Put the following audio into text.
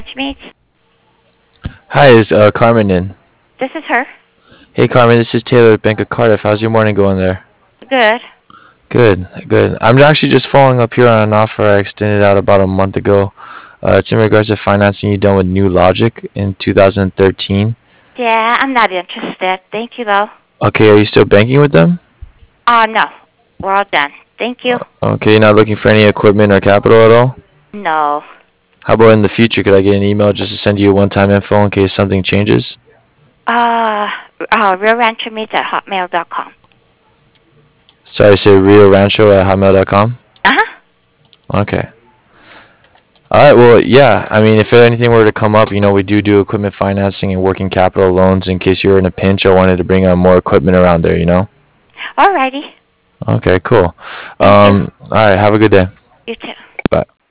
Ranch Meats. Hi, is Carmen in? This is her. Hey Carmen, this is Taylor at Bank of Cardiff. How's your morning going there? Good. Good, good. I'm actually just following up here on an offer I extended out about a month ago. It's in regards to financing you done with New Logic in 2013. Yeah, I'm not interested. Thank you, though. Okay, are you still banking with them? No. We're all done. Thank you. Okay, you're not looking for any equipment or capital at all? No. How about in the future? Could I get an email just to send you a one-time info in case something changes? RealRancherMeats at hotmail.com. Sorry, say RioRancho@hotmail.com? Uh-huh. Okay. All right. Well, yeah. I mean, if anything were to come up, we do equipment financing and working capital loans in case you were in a pinch or wanted to bring on more equipment around there. Alrighty. Okay, cool. Thank you. All right. Have a good day. You too. Bye.